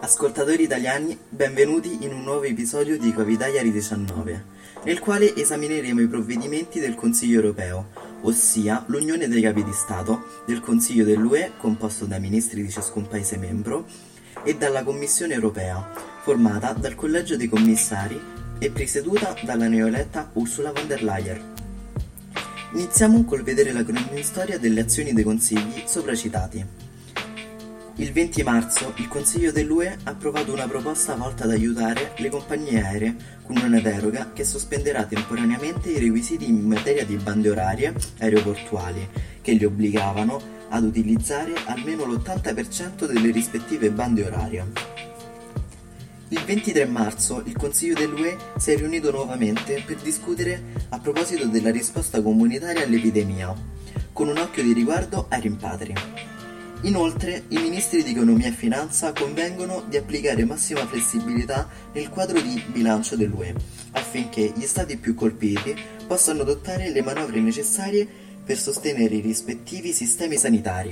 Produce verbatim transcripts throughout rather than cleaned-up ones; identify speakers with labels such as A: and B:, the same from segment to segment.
A: Ascoltatori italiani, benvenuti in un nuovo episodio di Covid Diary diciannove, nel quale esamineremo i provvedimenti del Consiglio europeo, ossia l'Unione dei Capi di Stato, del Consiglio dell'U E, composto da ministri di ciascun Paese membro, e dalla Commissione europea, formata dal Collegio dei Commissari e presieduta dalla neoeletta Ursula von der Leyen. Iniziamo col vedere la cronistoria delle azioni dei consigli sopracitati. Il venti marzo il Consiglio dell'U E ha approvato una proposta volta ad aiutare le compagnie aeree con una deroga che sospenderà temporaneamente i requisiti in materia di bande orarie aeroportuali che li obbligavano ad utilizzare almeno l'ottanta per cento delle rispettive bande orarie. Il ventitré marzo il Consiglio dell'U E si è riunito nuovamente per discutere a proposito della risposta comunitaria all'epidemia, con un occhio di riguardo ai rimpatri. Inoltre, i ministri di economia e finanza convengono di applicare massima flessibilità nel quadro di bilancio dell'U E, affinché gli stati più colpiti possano adottare le manovre necessarie per sostenere i rispettivi sistemi sanitari.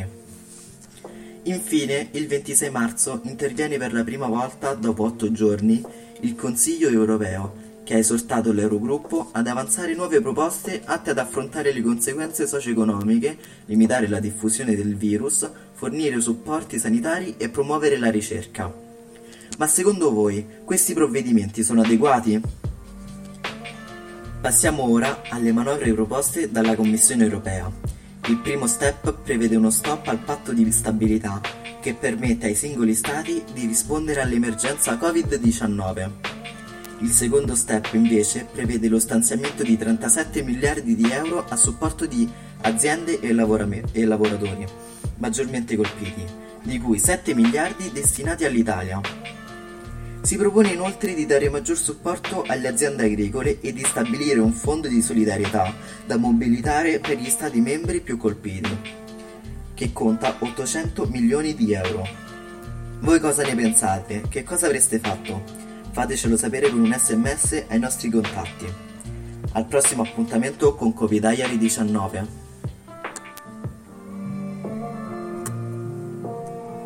A: Infine, il ventisei marzo interviene per la prima volta dopo otto giorni il Consiglio europeo, che ha esortato l'Eurogruppo ad avanzare nuove proposte atte ad affrontare le conseguenze socio-economiche, limitare la diffusione del virus, fornire supporti sanitari e promuovere la ricerca. Ma secondo voi questi provvedimenti sono adeguati? Passiamo ora alle manovre proposte dalla Commissione europea. Il primo step prevede uno stop al patto di stabilità che permette ai singoli stati di rispondere all'emergenza covid diciannove. Il secondo step invece prevede lo stanziamento di trentasette miliardi di euro a supporto di aziende e, lavorame- e lavoratori maggiormente colpiti, di cui sette miliardi destinati all'Italia. Si propone inoltre di dare maggior supporto alle aziende agricole e di stabilire un fondo di solidarietà da mobilitare per gli stati membri più colpiti, che conta ottocento milioni di euro. Voi cosa ne pensate? Che cosa avreste fatto? Fatecelo sapere con un sms ai nostri contatti. Al prossimo appuntamento con Covid Diary diciannove.